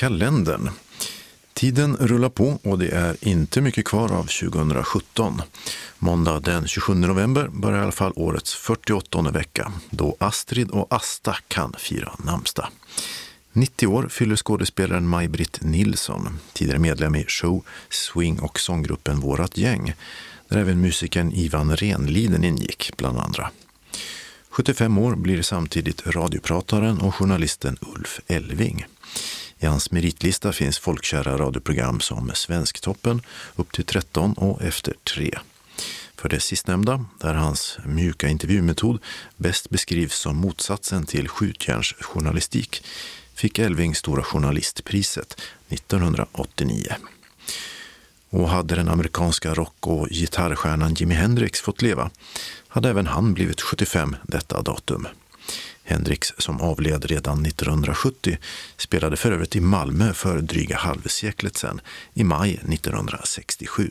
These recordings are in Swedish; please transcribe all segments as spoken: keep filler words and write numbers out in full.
kalendern. Tiden rullar på och det är inte mycket kvar av tjugohundrasjutton. Måndag den tjugosjunde november börjar i alla fall årets fyrtioåttonde vecka, då Astrid och Asta kan fira namnsdag. nittio år fyller skådespelaren Maj-Britt Nilsson, tidigare medlem i show, swing och sånggruppen Vårat gäng, där även musikern Ivan Renliden ingick bland andra. sjuttiofem år blir samtidigt radioprataren och journalisten Ulf Elving. I hans meritlista finns folkkära radioprogram som Svensktoppen, Upp till tretton och Efter tre. För det sistnämnda, där hans mjuka intervjumetod bäst beskrivs som motsatsen till skjutjärnsjournalistik, fick Elving Stora journalistpriset nittonhundraåttionio. Och hade den amerikanska rock- och gitarrstjärnan Jimi Hendrix fått leva, hade även han blivit sjuttiofem detta datum. Hendrix, som avled redan nittonhundrasjuttio, spelade för övrigt i Malmö för dryga halvseklet sedan, i maj nittonhundrasextiosju.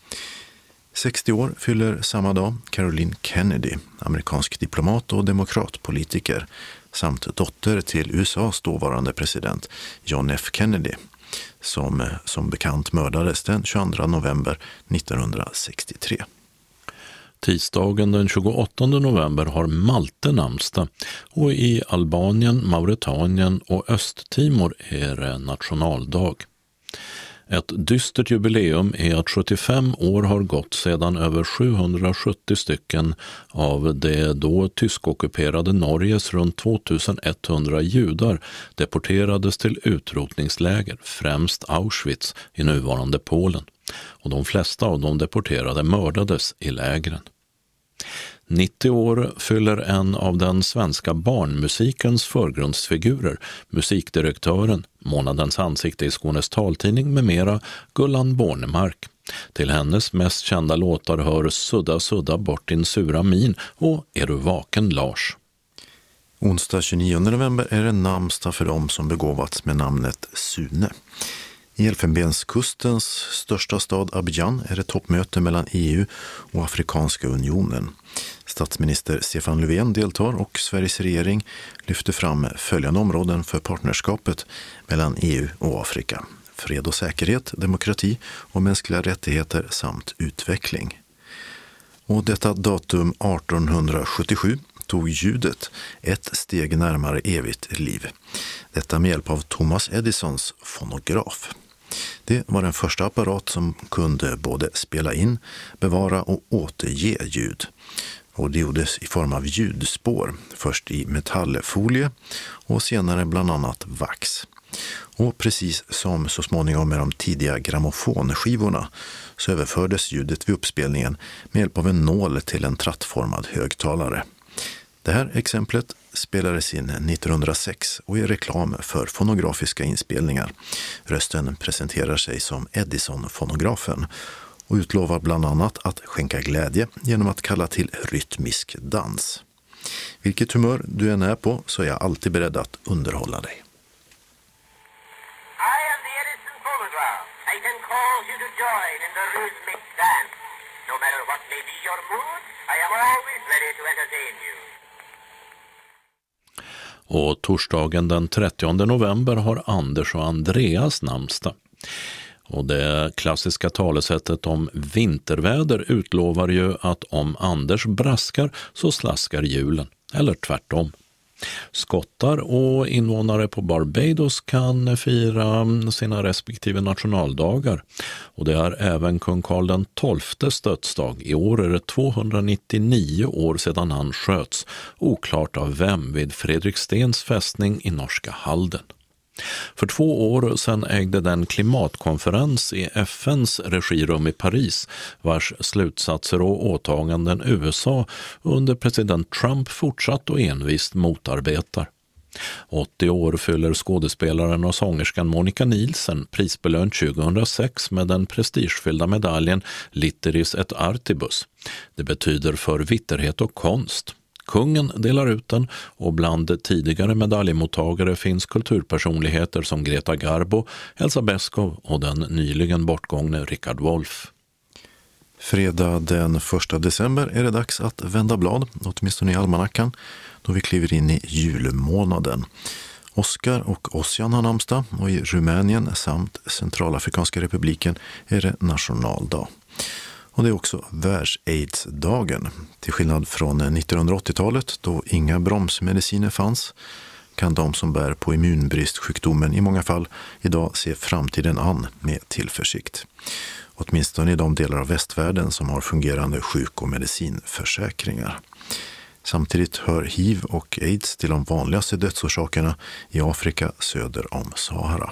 sextio år fyller samma dag Caroline Kennedy, amerikansk diplomat och demokratpolitiker, samt dotter till U S A:s dåvarande president John F. Kennedy, som som bekant mördades den tjugoandra november nittonhundrasextiotre. Tisdagen den tjugoåttonde november har Malte namnsdag och i Albanien, Mauretanien och Östtimor är det nationaldag. Ett dystert jubileum är att sjuttiofem år har gått sedan över sjuhundrasjuttio stycken av det då tyskockuperade Norges runt tvåtusenetthundra judar deporterades till utrotningsläger, främst Auschwitz i nuvarande Polen. Och de flesta av de deporterade mördades i lägren. nittio år fyller en av den svenska barnmusikens förgrundsfigurer, musikdirektören, månadens ansikte i Skånes taltidning med mera, Gullan Bornemark. Till hennes mest kända låtar hör Sudda sudda bort din sura min och Är du vaken Lars. Onsdag tjugonionde november är det namnsdag för dem som begåvats med namnet Sune. I Elfenbenskustens största stad Abidjan är det toppmöte mellan E U och Afrikanska unionen. Statsminister Stefan Löfven deltar och Sveriges regering lyfter fram följande områden för partnerskapet mellan E U och Afrika: fred och säkerhet, demokrati och mänskliga rättigheter samt utveckling. Och detta datum artonhundrasjuttiosju tog ljudet ett steg närmare evigt liv. Detta med hjälp av Thomas Edisons fonograf. Det var den första apparat som kunde både spela in, bevara och återge ljud. Och det gjordes i form av ljudspår, först i metallfolie och senare bland annat vax. Och precis som så småningom med de tidiga grammofonskivorna så överfördes ljudet vid uppspelningen med hjälp av en nål till en trattformad högtalare. Det här exemplet spelades in nittonhundrasex och är reklam för fonografiska inspelningar. Rösten presenterar sig som Edison-fonografen och utlovar bland annat att skänka glädje genom att kalla till rytmisk dans. Vilket humör du än är på så är jag alltid beredd att underhålla dig. I am the Edison phonograph. I can cause you to join in the rhythmic dance. No matter what may be your mood, I am always ready to entertain you. Och torsdagen den trettionde november har Anders och Andreas namnsdag. Och det klassiska talesättet om vinterväder utlovar ju att om Anders braskar så slaskar julen, eller tvärtom. Skottar och invånare på Barbados kan fira sina respektive nationaldagar. Och det är även kung Karl den tolftes dödsdag. I år är det tvåhundranittionio år sedan han sköts, oklart av vem, vid Fredrikstens fästning i norska Halden. För två år sedan ägde den klimatkonferens i F N:s regirum i Paris, vars slutsatser och åtaganden U S A under president Trump fortsatt och envist motarbetar. åttio år fyller skådespelaren och sångerskan Monica Nielsen, prisbelönt tjugohundrasex med den prestigefyllda medaljen Litteris et Artibus. Det betyder för vitterhet och konst. Kungen delar ut den och bland tidigare medaljmottagare finns kulturpersonligheter som Greta Garbo, Elsa Beskow och den nyligen bortgångne Richard Wolff. Fredag den första december är det dags att vända blad, åtminstone i almanackan, då vi kliver in i julmånaden. Oskar och Ossian har namnsdag och i Rumänien samt Centralafrikanska republiken är det nationaldag. Och det är också världs-AIDS-dagen. Till skillnad från nittonhundraåttiotalet då inga bromsmediciner fanns kan de som bär på immunbristsjukdomen i många fall idag se framtiden an med tillförsikt. Åtminstone i de delar av västvärlden som har fungerande sjuk- och medicinförsäkringar. Samtidigt hör hiv och AIDS till de vanligaste dödsorsakerna i Afrika söder om Sahara.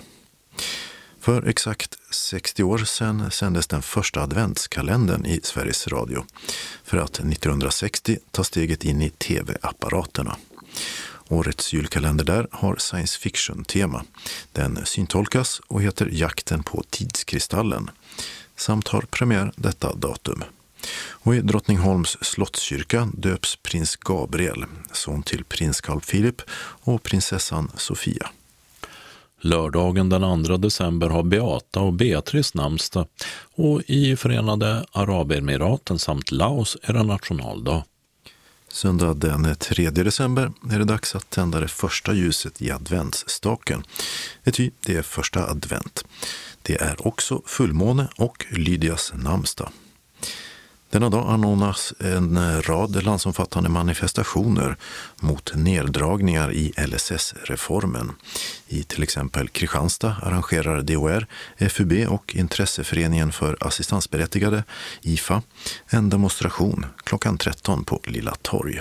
För exakt sextio år sedan sändes den första adventskalendern i Sveriges Radio för att nittonhundrasextio ta steget in i tv-apparaterna. Årets julkalender där har science fiction-tema. Den syntolkas och heter Jakten på tidskristallen samt har premiär detta datum. Och i Drottningholms slottskyrka döps prins Gabriel, son till prins Carl Philip och prinsessan Sofia. Lördagen den andra december har Beata och Beatrice namnsdag och i Förenade Arabemiraten samt Laos är det nationaldag. Söndag den tredje december är det dags att tända det första ljuset i adventsstaken. Det är första advent. Det är också fullmåne och Lydias namnsdag. Denna dag anordnas en rad landsomfattande manifestationer mot neddragningar i L S S-reformen. I till exempel Kristianstad arrangerar D O R, F U B och Intresseföreningen för assistansberättigade, I F A, en demonstration klockan tretton på Lilla torg.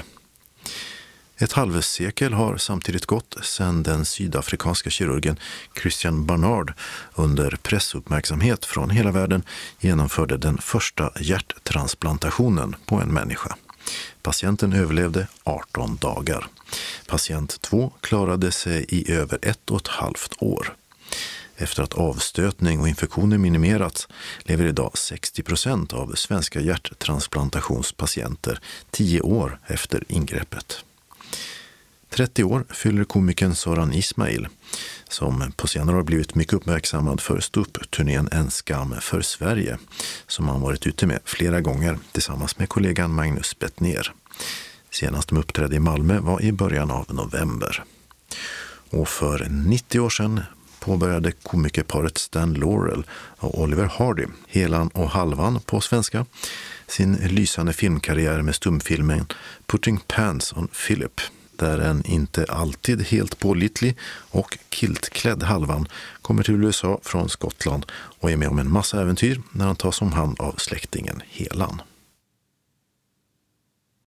Ett halvsekel har samtidigt gått sedan den sydafrikanska kirurgen Christian Barnard under pressuppmärksamhet från hela världen genomförde den första hjärttransplantationen på en människa. Patienten överlevde arton dagar. Patient två klarade sig i över ett och ett halvt år. Efter att avstötning och infektioner minimerats lever idag sextio procent av svenska hjärttransplantationspatienter tio år efter ingreppet. trettio år fyller komikern Soran Ismail, som på senare år blivit mycket uppmärksammad för ståuppturnén En skam för Sverige, som han varit ute med flera gånger tillsammans med kollegan Magnus Bettner. Senast de uppträdde i Malmö var i början av november. Och för nittio år sedan påbörjade komikerparet Stan Laurel och Oliver Hardy, Helan och Halvan på svenska, sin lysande filmkarriär med stumfilmen Putting Pants on Philip, där en inte alltid helt pålitlig och kiltklädd Halvan kommer till U S A från Skottland och är med om en massa äventyr när han tas om hand av släktingen Helan.